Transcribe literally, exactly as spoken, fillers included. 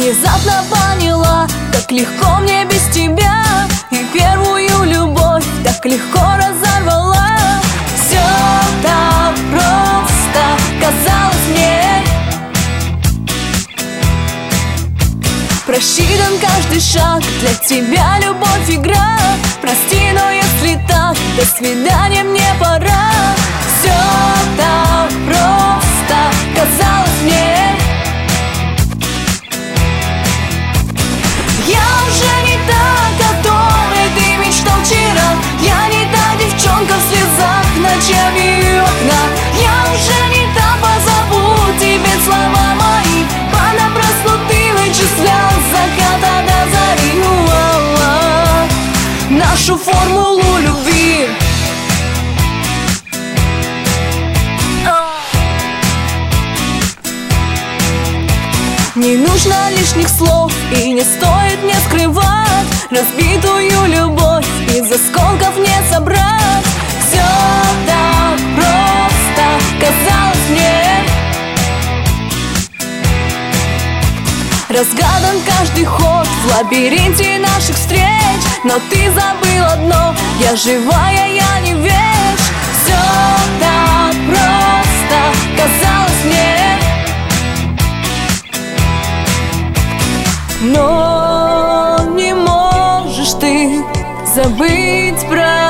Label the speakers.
Speaker 1: Внезапно поняла, как легко мне без тебя, и первую любовь так легко разорвала. Все так просто казалось мне, просчитан каждый шаг, для тебя любовь игра. Прости, но если так, до свидания, мне пора. Все так просто казалось мне. Я уже не та, которой ты мечтал вчера. Я не та девчонка в слезах ночами окна. Я уже не та, позову тебе слова мои. Понапрасну ты вычислял с заката до зари. У-а-а. Нашу формулу любви. Не нужно лишних слов, и не стоит мне скрывать разбитую любовь, из осколков не собрать. Все так просто казалось мне, разгадан каждый ход в лабиринте наших встреч. Но ты забыл одно: я живая, я не вещь. Все так просто казалось мне. Но не можешь ты забыть про